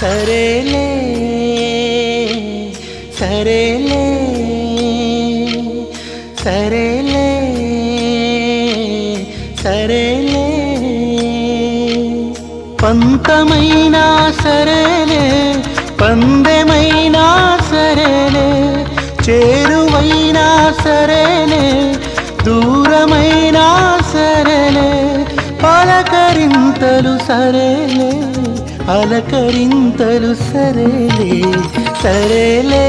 సరేలే సరేలే సరేలే సరేలే పంతమైనా సరేలే పందెమైనా సరేలే చేరువైనా సరేలే దూరమైనా సరేలే పలకరింతలు సరేలే అలకరింతలు సరేలే సరేలే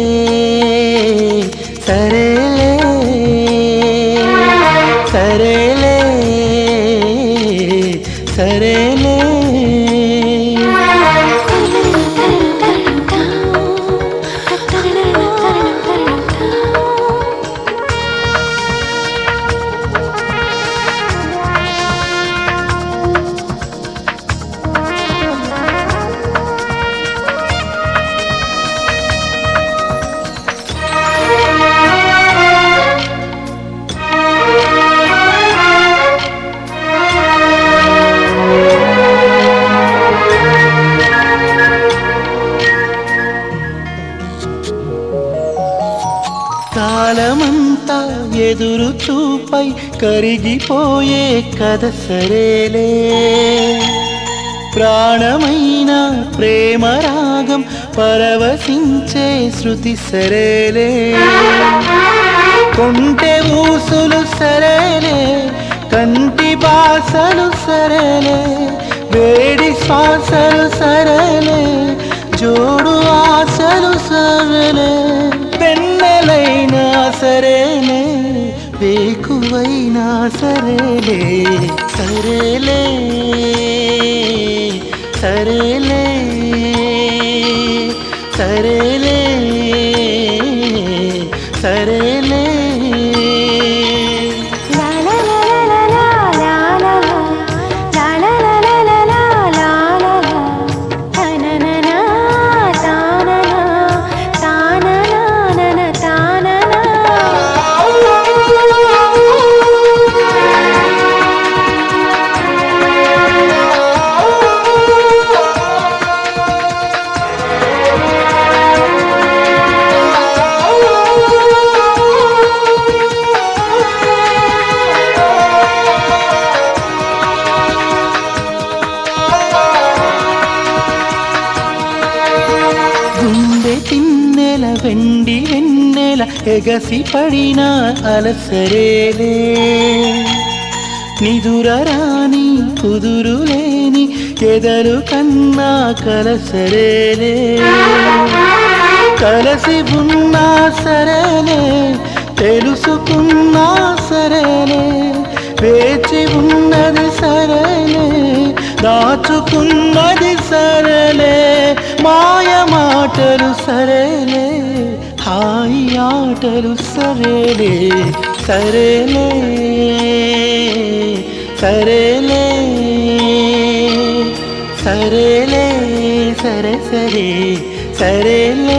సరేలే సరేలే సరేలే కాలమంతా ఎదురు చూపై కరిగిపోయే కథ సరేలే ప్రాణమైన ప్రేమ రాగం పరవశించే శృతి సరేలే కొంటె ఊసులు సరేలే కంటి బాసలు సరేలే వేడి శ్వాసలు సరేలే జోడు ఆశలు సరేలే పెన్నెలైనా సరేలే వేకువైనా సరేలే సరేలే సరేలే సరేలే సరేలే గుండె తిన్నెల వెండి వెన్నెల ఎగసి పడిన అలసరేలే నిదురరాని కుదురులేని ఎదలు కన్నా కలసరేలే కలసి ఉన్నా సరేలే తెలుసుకున్నా సరేలే వేచి ఉన్నది సరేలే దాచుకున్నది సరేలే మాయ మాటలు సరేలే హాయి ఆటలు సరేలే సరేలే సరేలే సరేలే సరే సరే సరేలే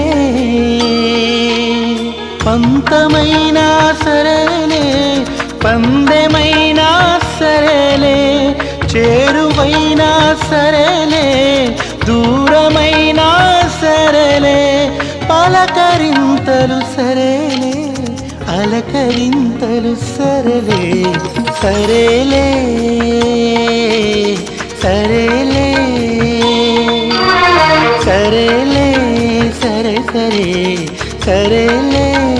పంతమైనా సరేలే పందెమైనా సరేలే చేరువైనా సరేలే దూరమైనా సరేలే పలకరింతలు సరేలే అలకరింతలు సరేలే సరేలే సరేలే సరేలే సరే సరే సరేలే